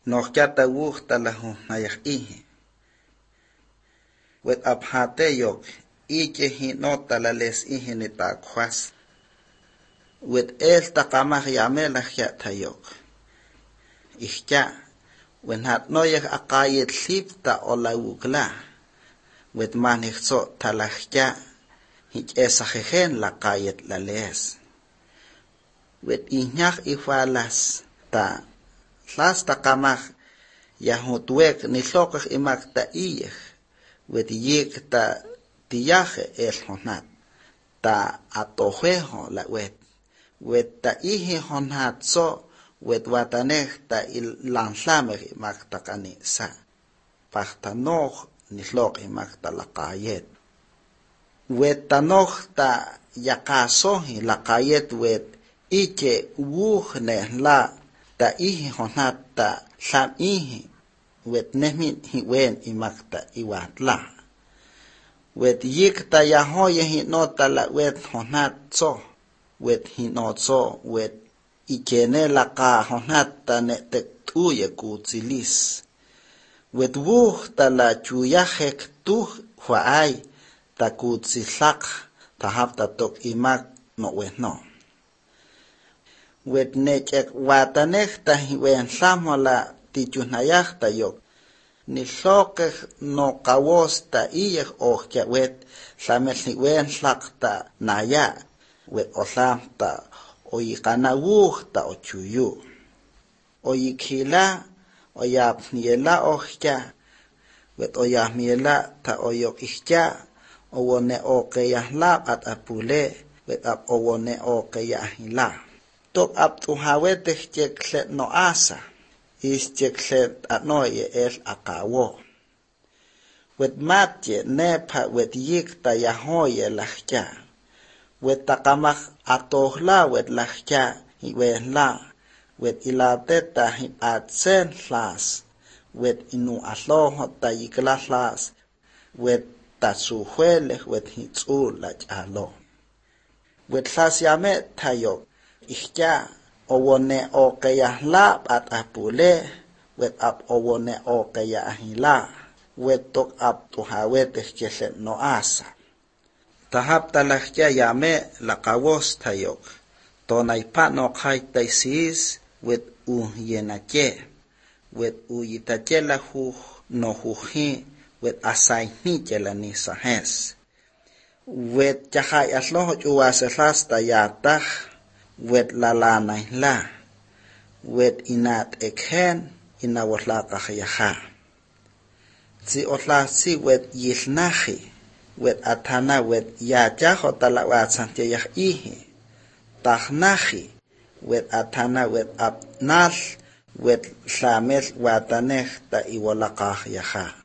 Nojkata wuhta lahu nayah ihe. Wet abhate yok, ike hinota la les ihe ni takwas. Wet el takamah yamelah yatayok. Ihkya, wen hat noyah akayet lipta o lawukla. Wet manihso talahkya, hich esajejen la kayet la les. Wet ihnyak ifalas ta las takamah yahutwek nilokah imak ta iyeh. Wet yik ta tiyaje el honat. Ta atojejo la wet. Wet ta ihe honat so wet wataneh ta ilanslamer imak ta kanisa. Pahtanoh nilok imak ta la kayet. Wet tanoh ta yakasohi la kayet wet ike wuh nehla ta ihe honat ta lam ihe. Wet nehmin hiwen imak ta iwatla. Wet yik ta yahoye hinota la wet honat so. Wet hinot so wet ikene la ka honat ta netek tuye kutsilis. Wet wuh ta la chuyahek tuh huaay ta kutsilak ta hafta tok imak no wehno. Wet nechek wataneh ta hiwen samola tichunayah ta yok. Nilokeh no kawos ta iyeh ohkya wet samel hiwen sak ta naya. Wet osam ta oyikana wuh ta ochuyu. Oyikila oyapniela ohkya. Wet oyapniela ta oyok ihkya. Owone okeyahlap at apule. Wet ap owone okeyahila. Tok ap tuhaweteh cheklet no asa. Is cheklet anoye el akawo. Wet matye nepa wet yik ta yahoye lahkya. Wet takamah atohla wet lahkya hiwehla. Wet ilateta hipatsen hlas. Wet inu aloho ta yikla hlas. Wet tatsuhueleh wet hitsul la chalo. Wet hlas yame tayok. Ihkya owone okeyahlap at apule. Wet ap owone okeyahila. Wet tok ap tuhaweteh cheklet no asa. Tahap talahkya yame la kawos tayok. Tonay pa no kay taysis wet yenache. Wet yitache la huh no huhi wet asay niche la nisahes. Wet chahay asloho chuwaselas tayatah wet lalanay la. Wet inat ekhen inawasla kahayaha. Si otlasi wet yilnahi. Wet atana wet yachaho talawatsan tiyah ihe. Tahnahi. Wet atana wet apnal. Wet samel wataneh ta iwalakah yaha.